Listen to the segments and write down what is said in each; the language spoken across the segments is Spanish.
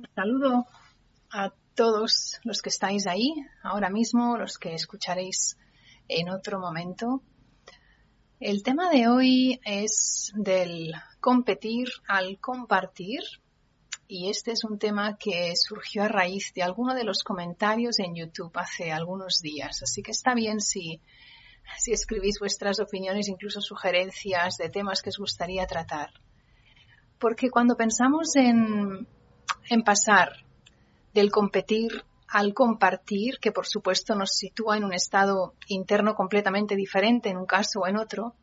Un saludo a todos los que estáis ahí ahora mismo, los que escucharéis en otro momento. El tema de hoy es del competir al compartir, y este es un tema que surgió a raíz de alguno de los comentarios en YouTube hace algunos días. Así que está bien si escribís vuestras opiniones, incluso sugerencias de temas que os gustaría tratar. Porque cuando pensamos en pasar del competir al compartir, que por supuesto nos sitúa en un estado interno completamente diferente en un caso o en otro,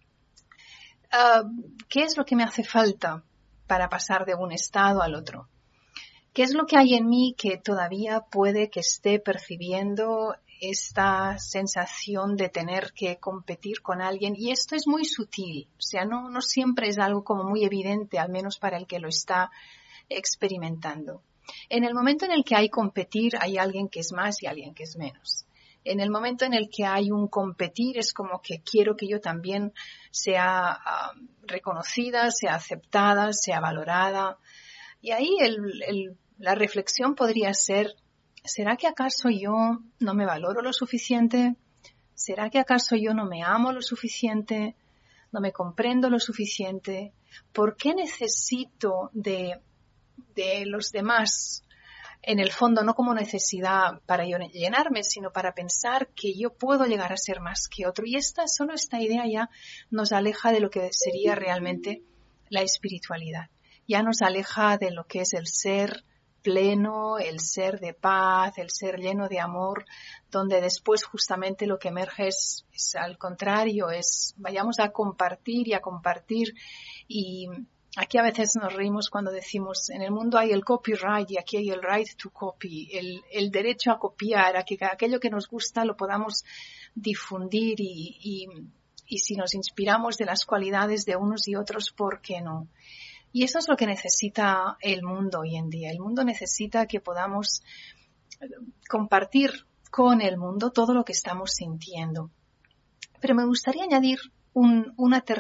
¿qué es lo que me hace falta para pasar de un estado al otro? ¿Qué es lo que hay en mí que todavía puede que esté percibiendo esta sensación de tener que competir con alguien? Y esto es muy sutil, o sea, no siempre es algo como muy evidente, al menos para el que lo está experimentando. En el momento en el que hay competir, hay alguien que es más y alguien que es menos. En el momento en el que hay un competir, es como que quiero que yo también sea reconocida, sea aceptada, sea valorada. Y ahí la reflexión podría ser, ¿será que acaso yo no me valoro lo suficiente? ¿Será que acaso yo no me amo lo suficiente? ¿No me comprendo lo suficiente? ¿Por qué necesito de los demás, en el fondo no como necesidad para yo llenarme, sino para pensar que yo puedo llegar a ser más que otro? Y solo esta idea ya nos aleja de lo que sería realmente la espiritualidad. Ya nos aleja de lo que es el ser pleno, el ser de paz, el ser lleno de amor, donde después justamente lo que emerge es al contrario, vayamos a compartir y a compartir. Y aquí a veces nos reímos cuando decimos, en el mundo hay el copyright y aquí hay el right to copy, el derecho a copiar, a que aquello que nos gusta lo podamos difundir y si nos inspiramos de las cualidades de unos y otros, ¿por qué no? Y eso es lo que necesita el mundo hoy en día. El mundo necesita que podamos compartir con el mundo todo lo que estamos sintiendo. Pero me gustaría añadir un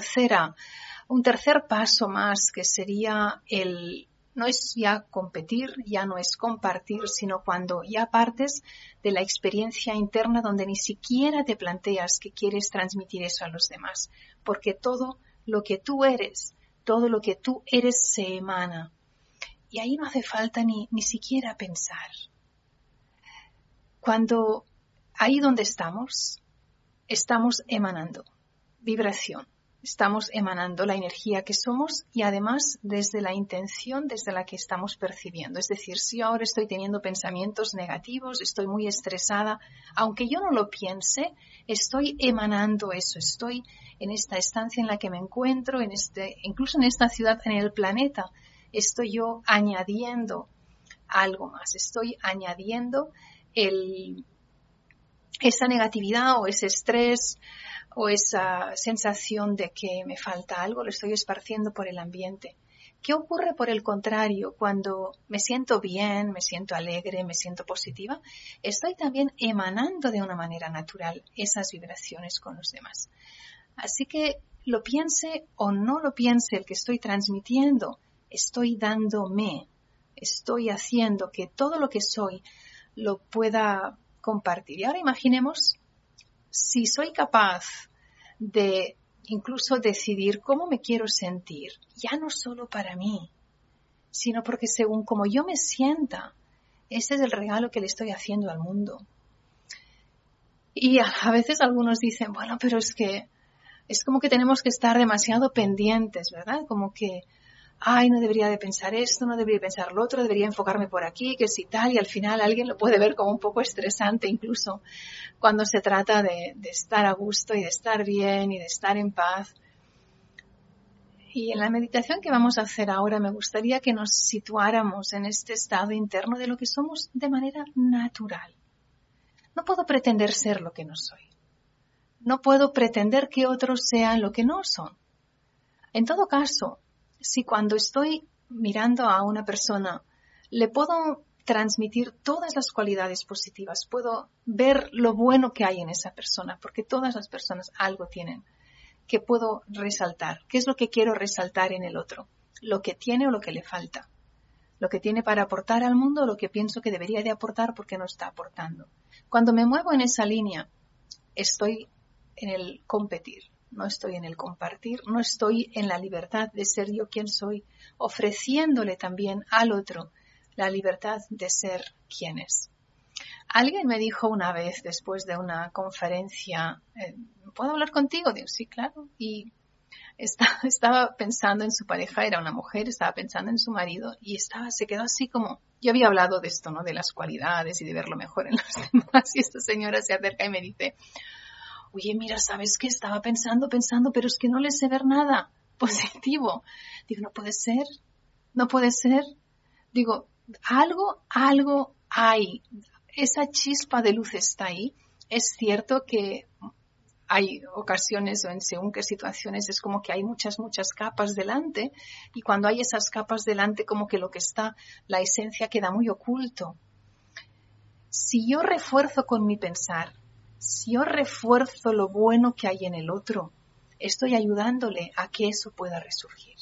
tercer paso más, que sería no es ya competir, ya no es compartir, sino cuando ya partes de la experiencia interna donde ni siquiera te planteas que quieres transmitir eso a los demás, porque todo lo que tú eres se emana. Y ahí no hace falta ni siquiera pensar. Cuando ahí donde estamos emanando vibración. Estamos emanando la energía que somos y además desde la intención desde la que estamos percibiendo. Es decir, si yo ahora estoy teniendo pensamientos negativos, estoy muy estresada, aunque yo no lo piense, estoy emanando eso. Estoy en esta estancia en la que me encuentro, incluso en esta ciudad, en el planeta, estoy yo añadiendo algo más. Estoy añadiendo esa negatividad o ese estrés o esa sensación de que me falta algo, lo estoy esparciendo por el ambiente. ¿Qué ocurre por el contrario cuando me siento bien, me siento alegre, me siento positiva? Estoy también emanando de una manera natural esas vibraciones con los demás. Así que lo piense o no lo piense el que estoy transmitiendo, estoy dándome, estoy haciendo que todo lo que soy lo pueda compartir. Y ahora imaginemos si soy capaz de incluso decidir cómo me quiero sentir, ya no solo para mí, sino porque según como yo me sienta, ese es el regalo que le estoy haciendo al mundo. Y a veces algunos dicen, bueno, pero es como que tenemos que estar demasiado pendientes, ¿verdad? Como que, no debería de pensar esto, no debería pensar lo otro, debería enfocarme por aquí, que si tal, y al final alguien lo puede ver como un poco estresante, incluso cuando se trata de estar a gusto y de estar bien y de estar en paz. Y en la meditación que vamos a hacer ahora me gustaría que nos situáramos en este estado interno de lo que somos de manera natural. No puedo pretender ser lo que no soy. No puedo pretender que otros sean lo que no son. En todo caso, si cuando estoy mirando a una persona le puedo transmitir todas las cualidades positivas, puedo ver lo bueno que hay en esa persona, porque todas las personas algo tienen que puedo resaltar. ¿Qué es lo que quiero resaltar en el otro? Lo que tiene o lo que le falta. lo que tiene para aportar al mundo, lo que pienso que debería de aportar porque no está aportando. Cuando me muevo en esa línea, estoy en el competir, no estoy en el compartir, no estoy en la libertad de ser yo quien soy, ofreciéndole también al otro la libertad de ser quien es. Alguien me dijo una vez después de una conferencia, ¿puedo hablar contigo? Digo, sí, claro. Y estaba pensando en su pareja, era una mujer, estaba pensando en su marido y se quedó así como, yo había hablado de esto, ¿no? De las cualidades y de ver lo mejor en los demás y esta señora se acerca y me dice, oye, mira, ¿sabes qué? Estaba pensando, pero es que no le sé ver nada positivo. Digo, no puede ser. Digo, algo hay. Esa chispa de luz está ahí. Es cierto que hay ocasiones o en según qué situaciones es como que hay muchas capas delante y cuando hay esas capas delante como que lo que está, la esencia queda muy oculto. Si yo refuerzo con mi pensar, si yo refuerzo lo bueno que hay en el otro, estoy ayudándole a que eso pueda resurgir.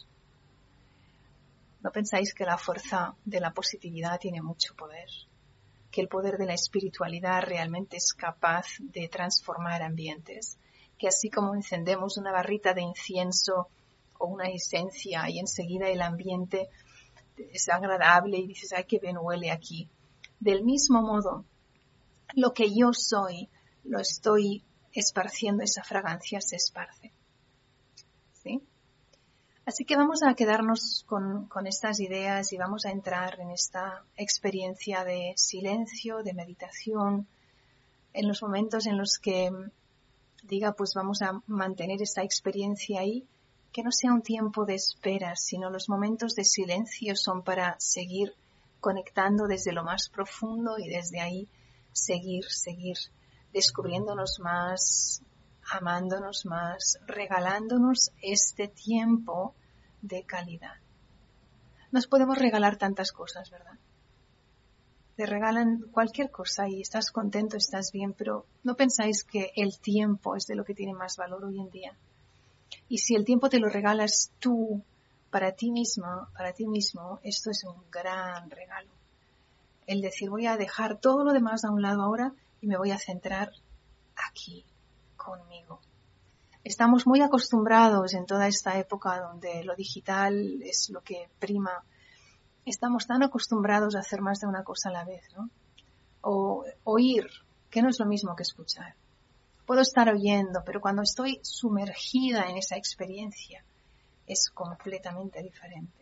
¿No pensáis que la fuerza de la positividad tiene mucho poder? Que el poder de la espiritualidad realmente es capaz de transformar ambientes, que así como encendemos una barrita de incienso o una esencia y enseguida el ambiente es agradable y dices, ay, qué bien huele aquí. Del mismo modo, lo que yo soy, lo estoy esparciendo, esa fragancia se esparce. ¿Sí? Así que vamos a quedarnos con estas ideas y vamos a entrar en esta experiencia de silencio, de meditación, en los momentos en los que diga, pues vamos a mantener esta experiencia ahí, que no sea un tiempo de espera, sino los momentos de silencio son para seguir conectando desde lo más profundo y desde ahí seguir descubriéndonos más, amándonos más, regalándonos este tiempo de calidad. Nos podemos regalar tantas cosas, ¿verdad? Te regalan cualquier cosa y estás contento, estás bien, pero ¿no pensáis que el tiempo es de lo que tiene más valor hoy en día? Y si el tiempo te lo regalas tú, para ti misma, para ti mismo, esto es un gran regalo. El decir, voy a dejar todo lo demás a un lado ahora y me voy a centrar aquí, conmigo. Estamos muy acostumbrados en toda esta época donde lo digital es lo que prima. Estamos tan acostumbrados a hacer más de una cosa a la vez, ¿no? O oír, que no es lo mismo que escuchar. Puedo estar oyendo, pero cuando estoy sumergida en esa experiencia es completamente diferente.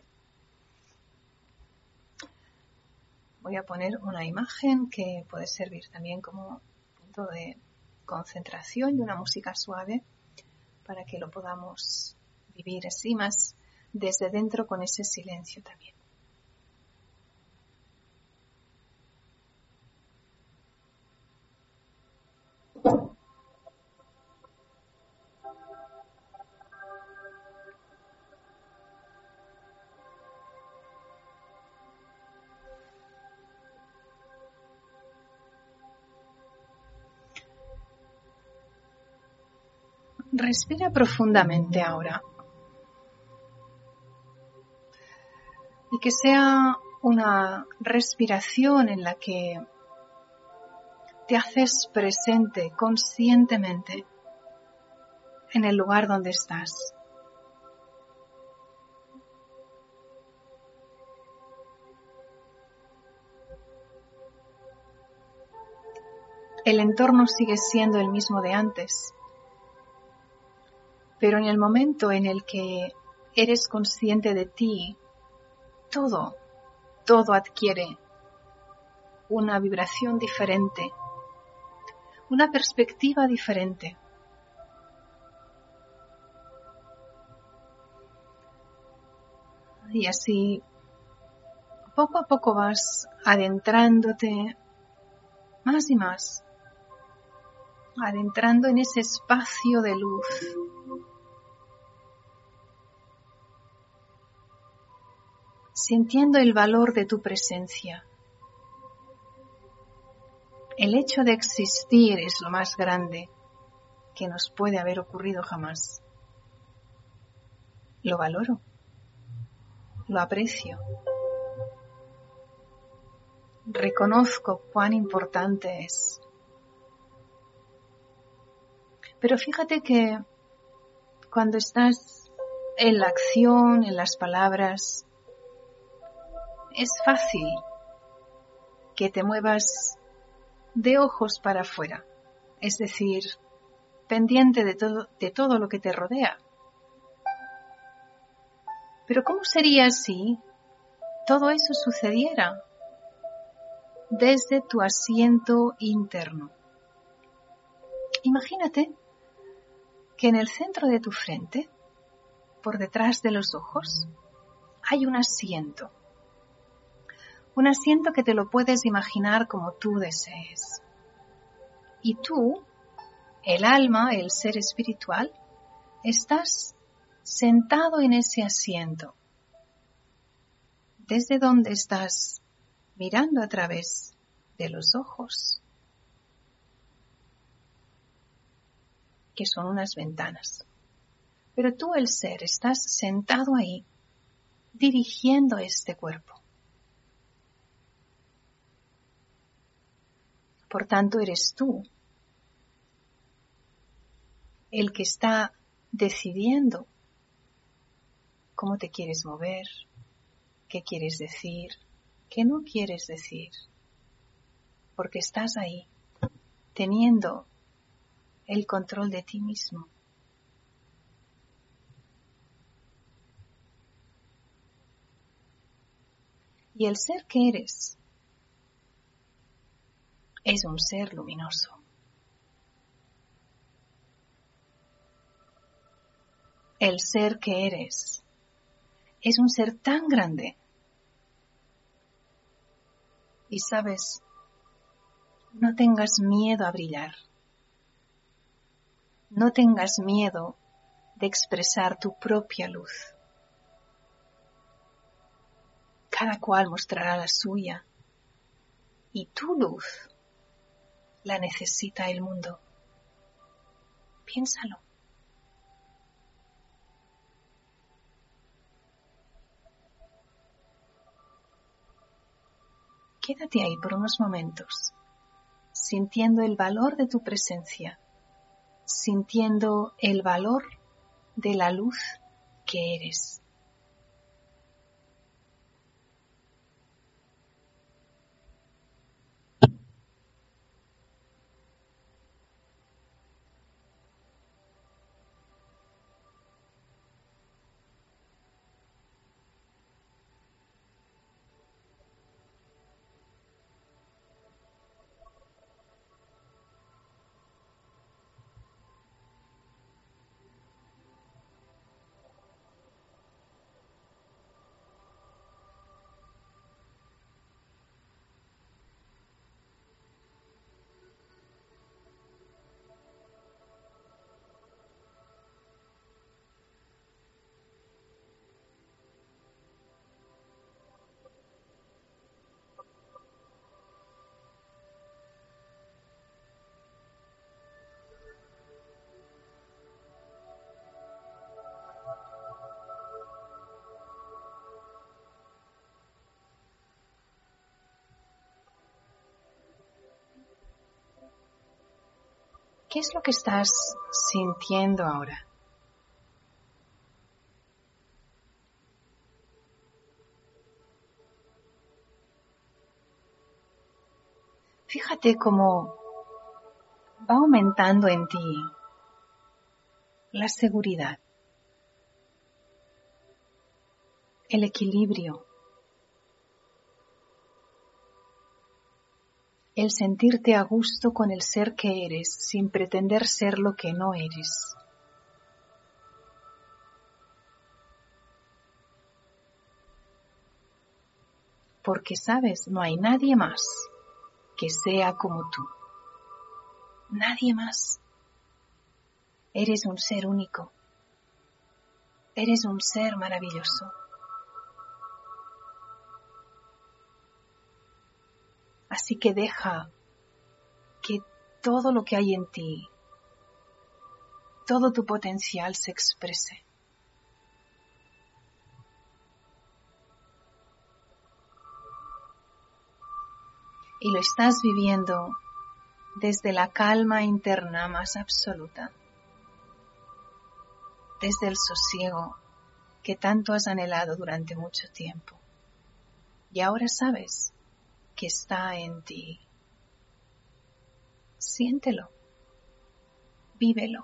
Voy a poner una imagen que puede servir también como punto de concentración y una música suave para que lo podamos vivir así más desde dentro con ese silencio también. Respira profundamente ahora. Y que sea una respiración en la que te haces presente conscientemente en el lugar donde estás. El entorno sigue siendo el mismo de antes, pero en el momento en el que eres consciente de ti, todo adquiere una vibración diferente, una perspectiva diferente. Y así, poco a poco vas adentrándote más y más, adentrando en ese espacio de luz. Sintiendo el valor de tu presencia. El hecho de existir es lo más grande que nos puede haber ocurrido jamás. Lo valoro, lo aprecio. reconozco cuán importante es. Pero fíjate que cuando estás en la acción, en las palabras, es fácil que te muevas de ojos para afuera, es decir, pendiente de todo lo que te rodea. Pero ¿cómo sería si todo eso sucediera desde tu asiento interno? Imagínate que en el centro de tu frente, por detrás de los ojos, hay un asiento. Un asiento que te lo puedes imaginar como tú desees. Y tú, el alma, el ser espiritual, estás sentado en ese asiento. ¿Desde dónde estás mirando a través de los ojos? Que son unas ventanas. Pero tú, el ser, estás sentado ahí, dirigiendo este cuerpo. Por tanto, eres tú el que está decidiendo cómo te quieres mover, qué quieres decir, qué no quieres decir. Porque estás ahí, teniendo el control de ti mismo. Y el ser que eres es un ser luminoso. El ser que eres es un ser tan grande. Y sabes, no tengas miedo a brillar. No tengas miedo de expresar tu propia luz. Cada cual mostrará la suya. Y tu luz la necesita el mundo. Piénsalo. Quédate ahí por unos momentos, sintiendo el valor de tu presencia, sintiendo el valor de la luz que eres. ¿Qué es lo que estás sintiendo ahora? Fíjate cómo va aumentando en ti la seguridad, el equilibrio, el sentirte a gusto con el ser que eres sin pretender ser lo que no eres. Porque sabes, no hay nadie más que sea como tú. Nadie más. Eres un ser único. Eres un ser maravilloso. Así que deja que todo lo que hay en ti, todo tu potencial se exprese. y lo estás viviendo desde la calma interna más absoluta, desde el sosiego que tanto has anhelado durante mucho tiempo. Y ahora sabes que está en ti. Siéntelo, vívelo.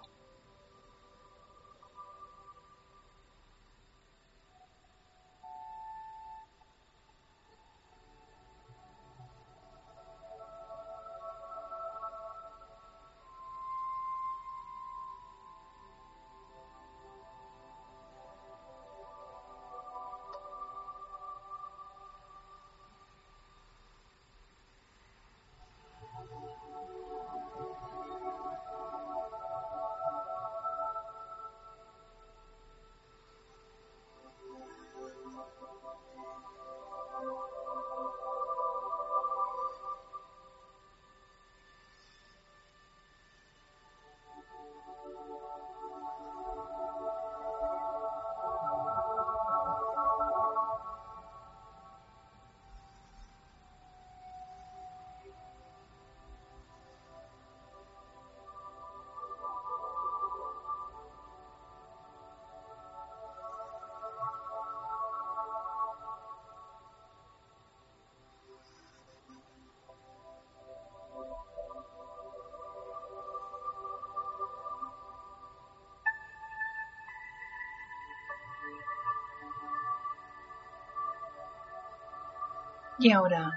Y ahora,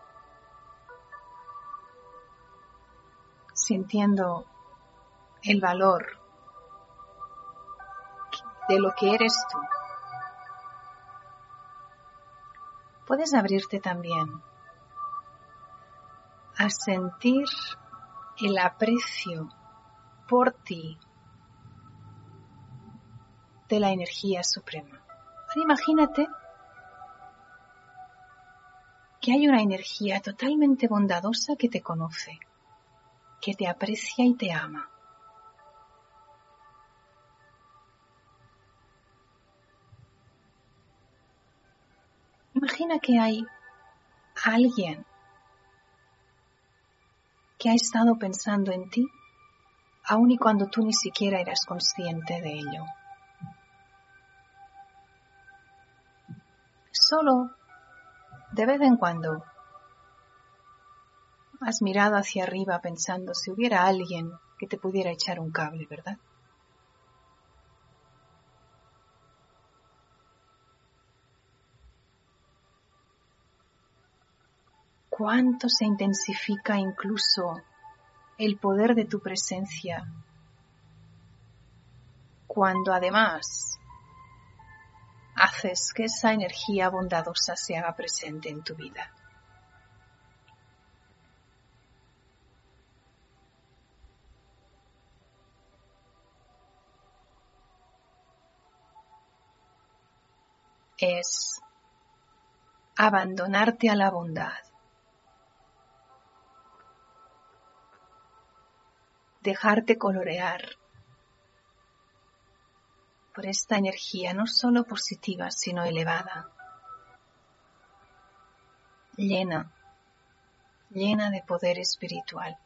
sintiendo el valor de lo que eres tú, puedes abrirte también a sentir el aprecio por ti de la energía suprema. Ahora imagínate que hay una energía totalmente bondadosa que te conoce, que te aprecia y te ama. Imagina que hay alguien que ha estado pensando en ti, aun y cuando tú ni siquiera eras consciente de ello. Solo de vez en cuando has mirado hacia arriba pensando si hubiera alguien que te pudiera echar un cable, ¿verdad? Cuánto se intensifica incluso el poder de tu presencia cuando además haces que esa energía bondadosa se haga presente en tu vida. Es abandonarte a la bondad, dejarte colorear por esta energía no solo positiva, sino elevada, llena de poder espiritual.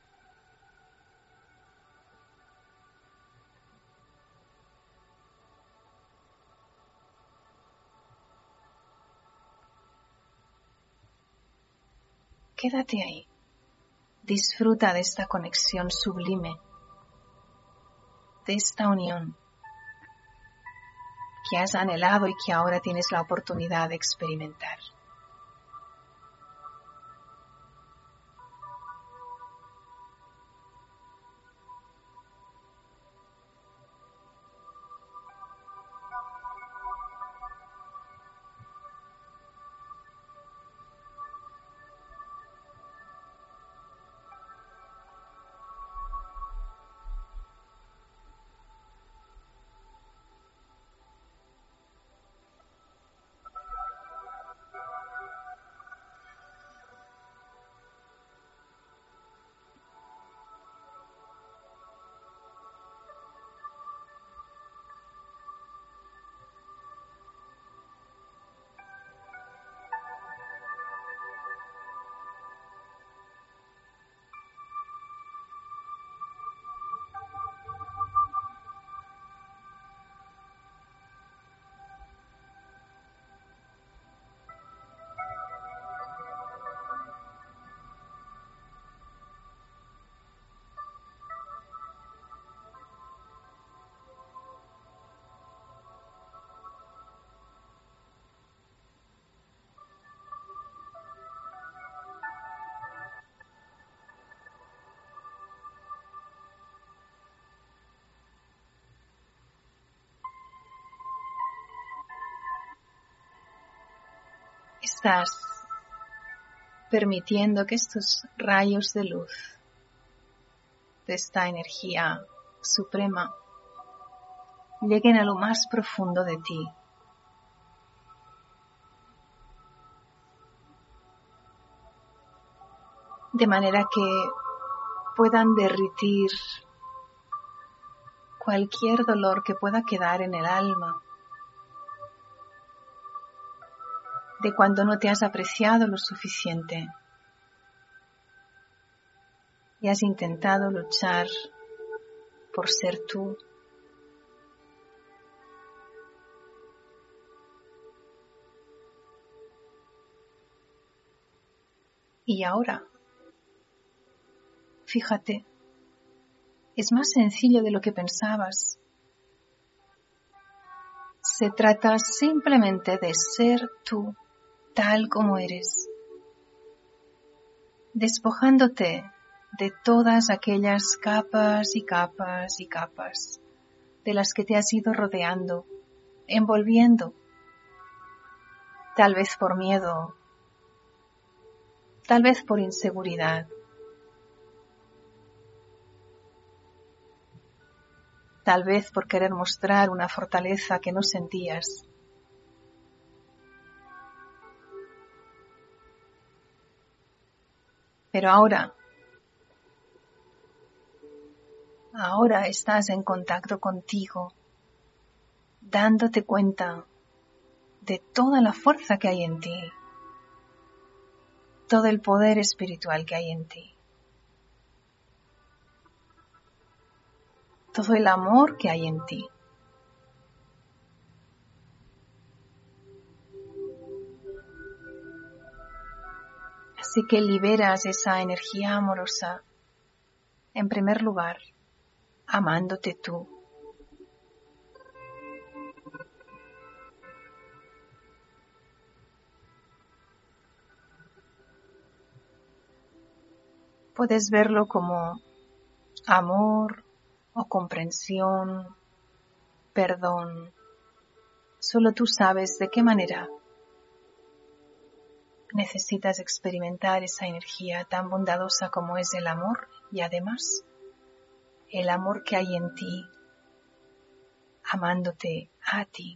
Quédate ahí, disfruta de esta conexión sublime, de esta unión que has anhelado y que ahora tienes la oportunidad de experimentar. estás permitiendo que estos rayos de luz de esta energía suprema lleguen a lo más profundo de ti. De manera que puedan derretir cualquier dolor que pueda quedar en el alma, de cuando no te has apreciado lo suficiente y has intentado luchar por ser tú. Y ahora, fíjate, es más sencillo de lo que pensabas. Se trata simplemente de ser tú, tal como eres, despojándote de todas aquellas capas y capas y capas de las que te has ido rodeando, envolviendo, tal vez por miedo, tal vez por inseguridad, tal vez por querer mostrar una fortaleza que no sentías. Pero ahora estás en contacto contigo, dándote cuenta de toda la fuerza que hay en ti, todo el poder espiritual que hay en ti, todo el amor que hay en ti. Así que liberas esa energía amorosa, en primer lugar, amándote tú. Puedes verlo como amor o comprensión, perdón. Solo tú sabes de qué manera necesitas experimentar esa energía tan bondadosa como es el amor y además el amor que hay en ti, amándote a ti.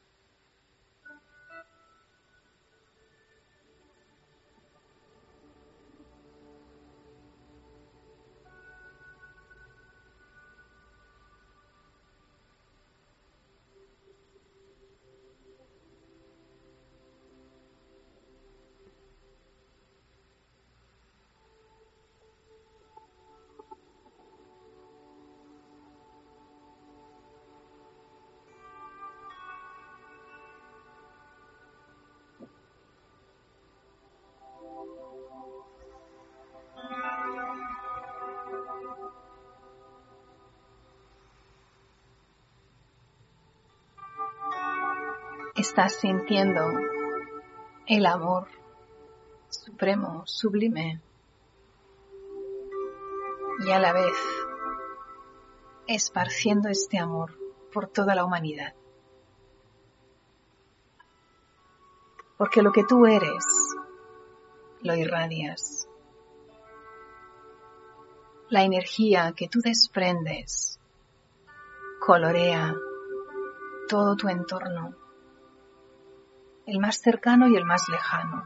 Estás sintiendo el amor supremo, sublime, y a la vez esparciendo este amor por toda la humanidad. Porque lo que tú eres, lo irradias. La energía que tú desprendes colorea todo tu entorno, el más cercano y el más lejano.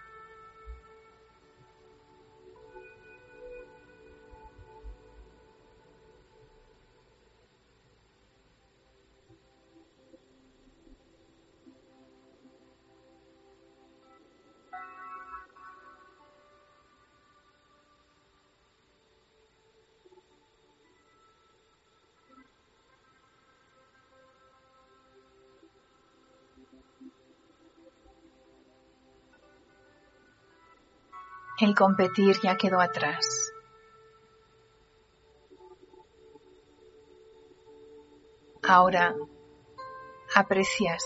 El competir ya quedó atrás. Ahora aprecias,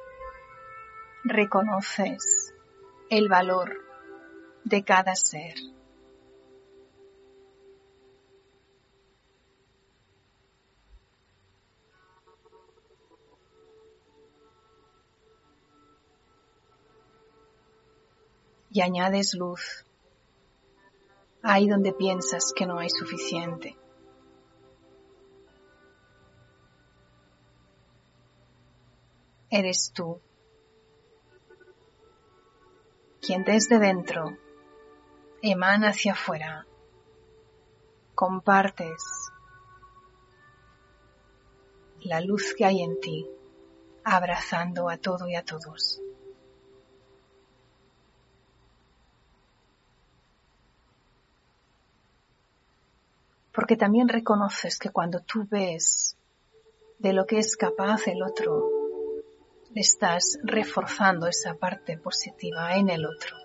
reconoces el valor de cada ser. y añades luz ahí donde piensas que no hay suficiente. Eres tú quien desde dentro emana hacia afuera, compartes la luz que hay en ti, abrazando a todo y a todos. Porque también reconoces que cuando tú ves de lo que es capaz el otro, le estás reforzando esa parte positiva en el otro.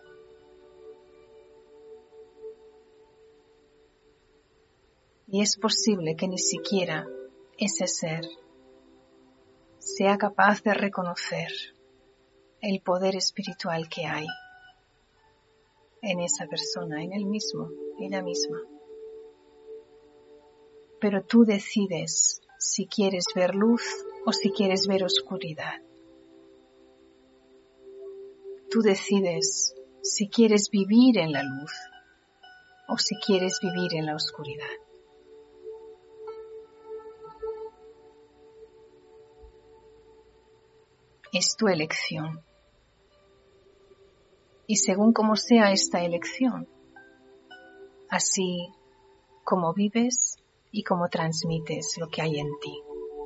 Y es posible que ni siquiera ese ser sea capaz de reconocer el poder espiritual que hay en esa persona, en él mismo, ella misma. Pero tú decides si quieres ver luz o si quieres ver oscuridad. Tú decides si quieres vivir en la luz o si quieres vivir en la oscuridad. Es tu elección. Y según como sea esta elección, así como vives y como transmites lo que hay en ti.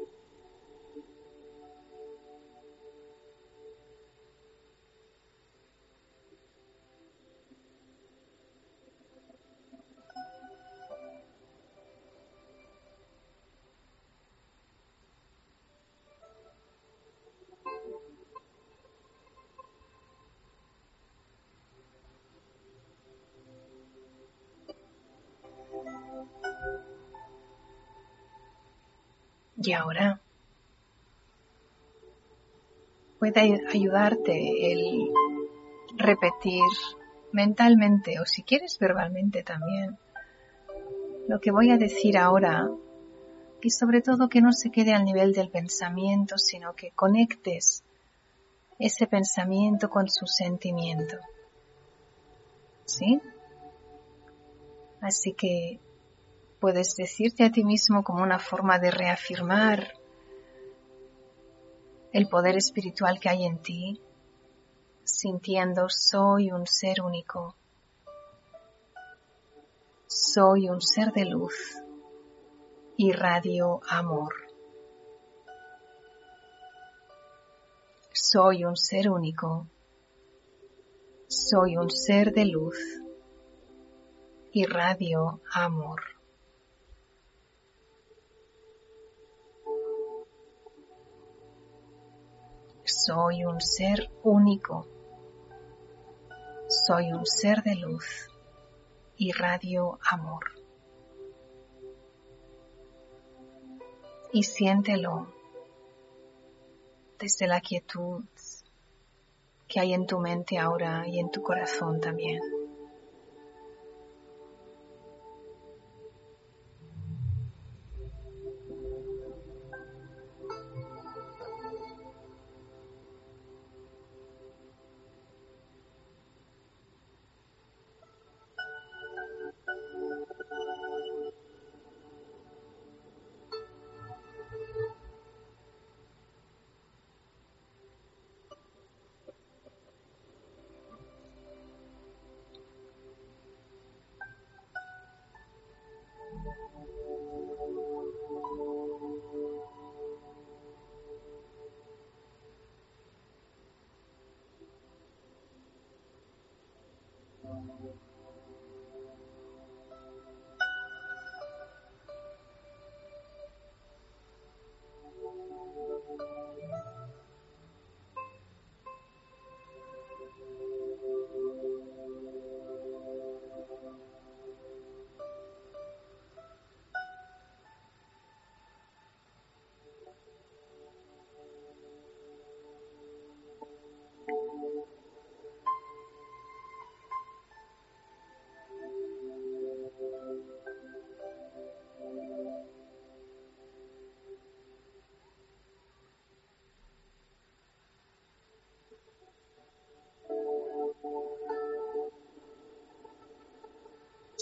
Y ahora puede ayudarte el repetir mentalmente o si quieres verbalmente también lo que voy a decir ahora, y sobre todo que no se quede al nivel del pensamiento, sino que conectes ese pensamiento con su sentimiento. ¿Sí? Así que puedes decirte a ti mismo como una forma de reafirmar el poder espiritual que hay en ti, sintiendo soy un ser único, soy un ser de luz, irradio amor. Soy un ser único, soy un ser de luz, irradio amor. Soy un ser único, soy un ser de luz, irradio amor. Y siéntelo desde la quietud que hay en tu mente ahora y en tu corazón también.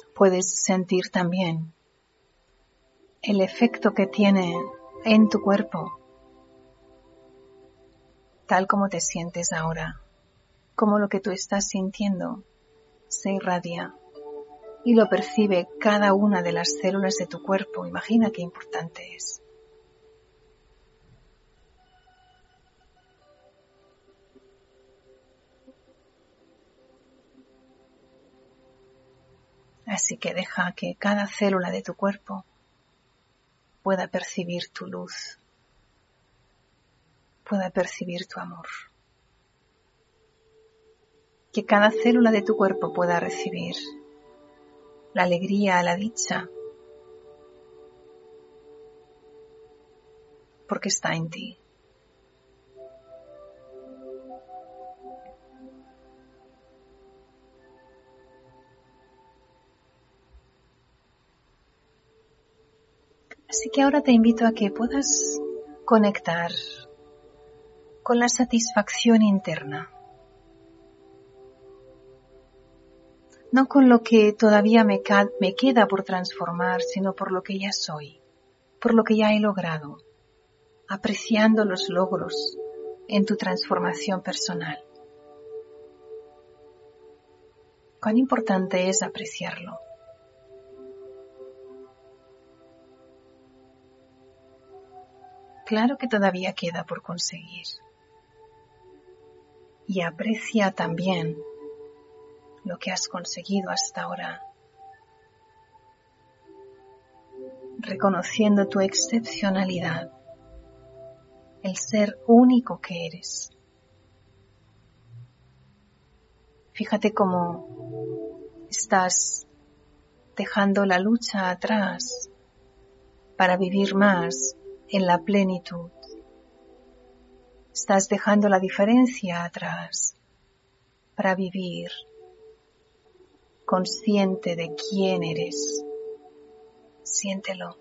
Puedes sentir también el efecto que tiene en tu cuerpo, tal como te sientes ahora, como lo que tú estás sintiendo se irradia y lo percibe cada una de las células de tu cuerpo. Imagina qué importante es. Así que deja que cada célula de tu cuerpo pueda percibir tu luz, pueda percibir tu amor. Que cada célula de tu cuerpo pueda recibir la alegría, la dicha, porque está en ti. Así que ahora te invito a que puedas conectar con la satisfacción interna. No con lo que todavía me queda por transformar, sino por lo que ya soy, por lo que ya he logrado, apreciando los logros en tu transformación personal. Cuán importante es apreciarlo. Claro que todavía queda por conseguir. Y aprecia también lo que has conseguido hasta ahora, reconociendo tu excepcionalidad, el ser único que eres. Fíjate cómo estás dejando la lucha atrás para vivir más en la plenitud. Estás dejando la diferencia atrás para vivir consciente de quién eres. Siéntelo.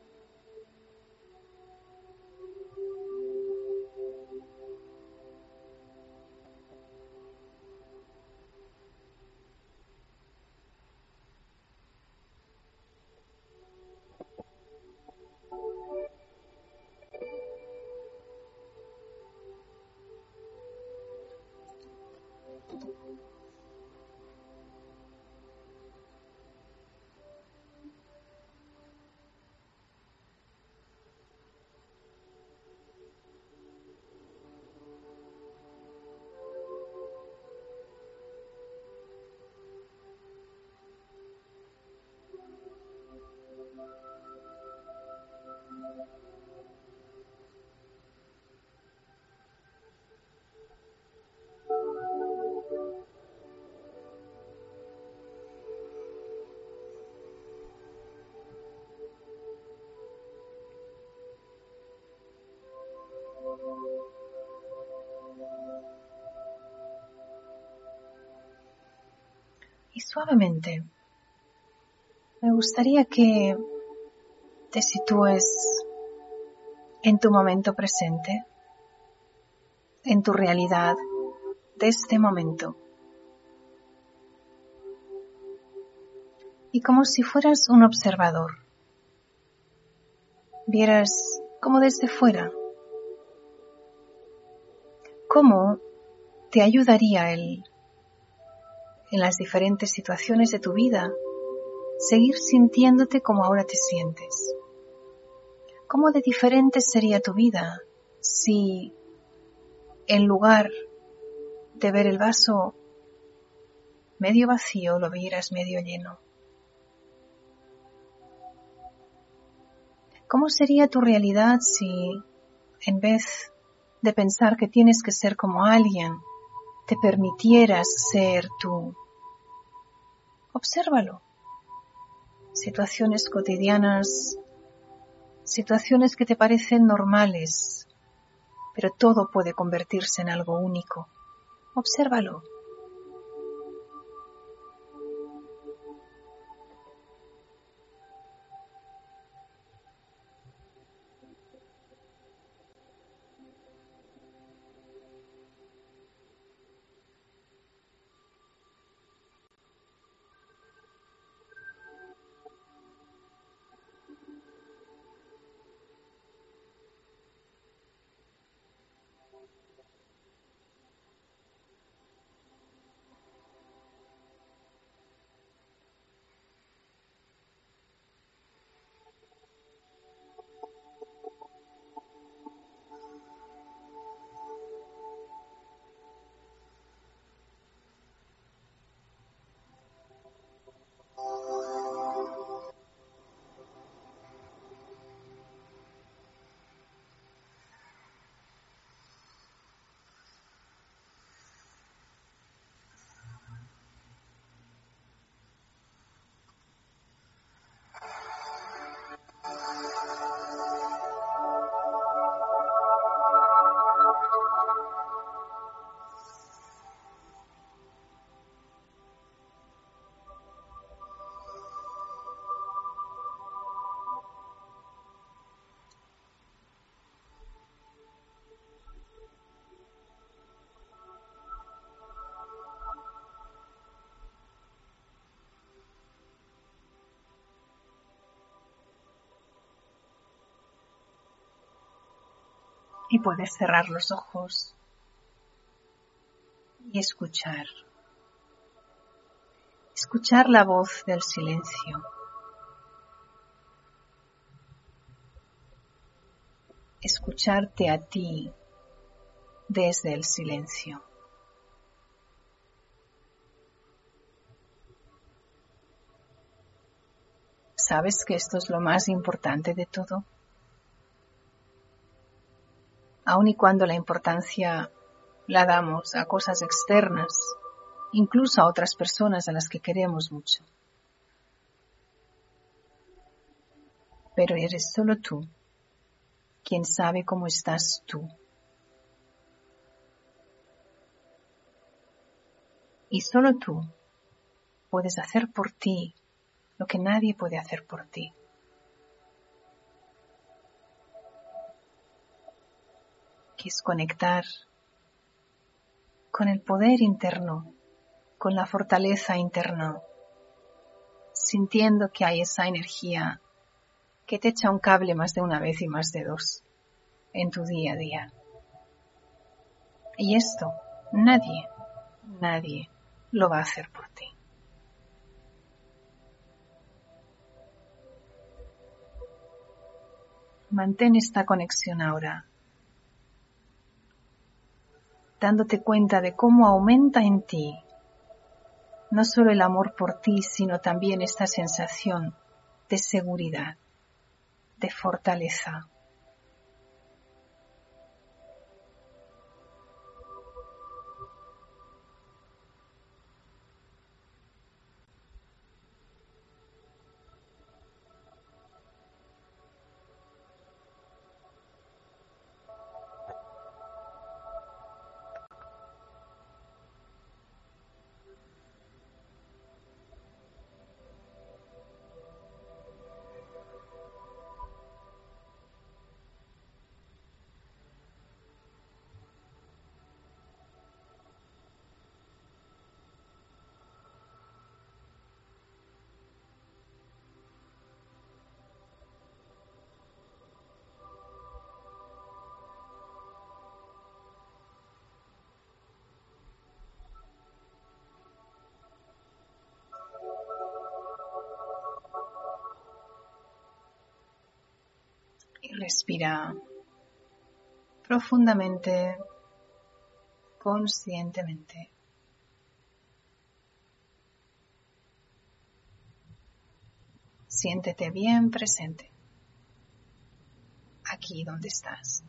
Y suavemente, me gustaría que te sitúes en tu momento presente, en tu realidad de este momento. Y como si fueras un observador, vieras como desde fuera, cómo te ayudaría en las diferentes situaciones de tu vida, seguir sintiéndote como ahora te sientes. ¿Cómo de diferente sería tu vida si en lugar de ver el vaso medio vacío lo vieras medio lleno? ¿Cómo sería tu realidad si en vez de pensar que tienes que ser como alguien, te permitieras ser tú? Obsérvalo. Situaciones cotidianas, situaciones que te parecen normales, pero todo puede convertirse en algo único. Obsérvalo. Y puedes cerrar los ojos y escuchar. Escuchar la voz del silencio. Escucharte a ti desde el silencio. ¿Sabes que esto es lo más importante de todo? Aun y cuando la importancia la damos a cosas externas, incluso a otras personas a las que queremos mucho. Pero eres solo tú quien sabe cómo estás tú. Y solo tú puedes hacer por ti lo que nadie puede hacer por ti. Que es conectar con el poder interno, con la fortaleza interna, sintiendo que hay esa energía que te echa un cable más de una vez y más de dos en tu día a día. Y esto nadie lo va a hacer por ti. Mantén esta conexión ahora, dándote cuenta de cómo aumenta en ti no solo el amor por ti, sino también esta sensación de seguridad, de fortaleza. Y respira profundamente, conscientemente. Siéntete bien presente, aquí donde estás.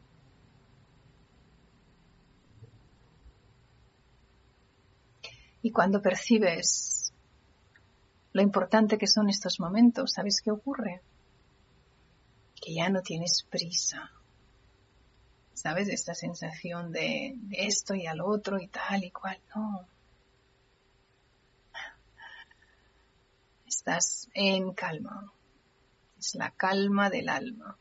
Y cuando percibes lo importante que son estos momentos, ¿sabes qué ocurre? Que ya no tienes prisa. ¿Sabes? Esta sensación de esto y al otro y tal y cual. No. Estás en calma. Es la calma del alma,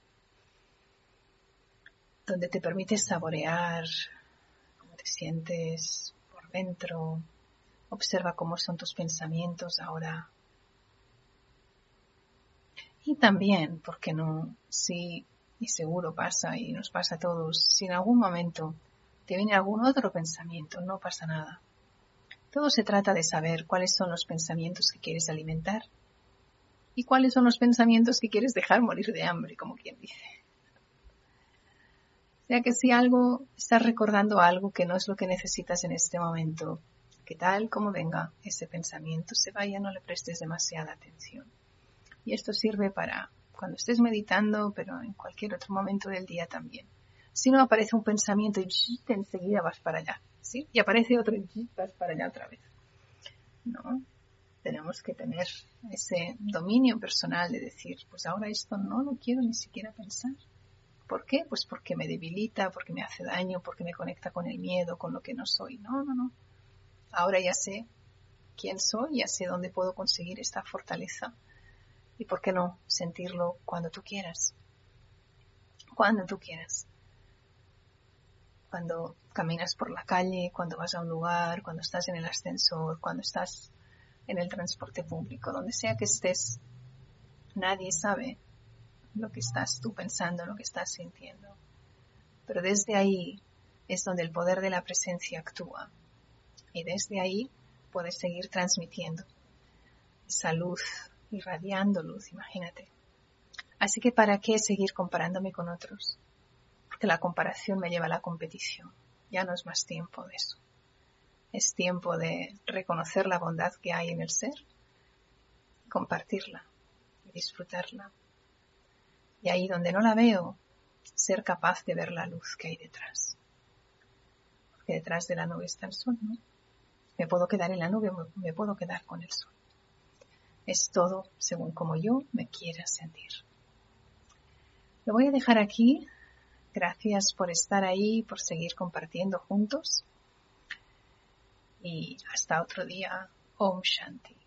donde te permites saborear cómo te sientes por dentro. Observa cómo son tus pensamientos ahora. Y también, ¿por qué no? Sí, y seguro pasa y nos pasa a todos. Si en algún momento te viene algún otro pensamiento, no pasa nada. Todo se trata de saber cuáles son los pensamientos que quieres alimentar y cuáles son los pensamientos que quieres dejar morir de hambre, como quien dice. O sea que si estás recordando algo que no es lo que necesitas en este momento, que tal como venga ese pensamiento se vaya, no le prestes demasiada atención. Y esto sirve para cuando estés meditando, pero en cualquier otro momento del día también. Si no aparece un pensamiento y enseguida vas para allá, ¿sí? Y aparece otro y vas para allá otra vez. No, tenemos que tener ese dominio personal de decir, pues ahora esto no lo quiero ni siquiera pensar. ¿Por qué? Pues porque me debilita, porque me hace daño, porque me conecta con el miedo, con lo que no soy. No. Ahora ya sé quién soy, ya sé dónde puedo conseguir esta fortaleza. Y por qué no sentirlo cuando tú quieras. Cuando tú quieras. Cuando caminas por la calle, cuando vas a un lugar, cuando estás en el ascensor, cuando estás en el transporte público, donde sea que estés, nadie sabe lo que estás tú pensando, lo que estás sintiendo. Pero desde ahí es donde el poder de la presencia actúa. Y desde ahí puedes seguir transmitiendo esa luz, irradiando luz, imagínate. Así que ¿para qué seguir comparándome con otros? Porque la comparación me lleva a la competición. Ya no es más tiempo de eso. Es tiempo de reconocer la bondad que hay en el ser, compartirla y disfrutarla. Y ahí donde no la veo, ser capaz de ver la luz que hay detrás. Porque detrás de la nube está el sol, ¿no? Me puedo quedar en la nube, me puedo quedar con el sol. Es todo según como yo me quiera sentir. Lo voy a dejar aquí. Gracias por estar ahí, por seguir compartiendo juntos. Y hasta otro día. Om Shanti.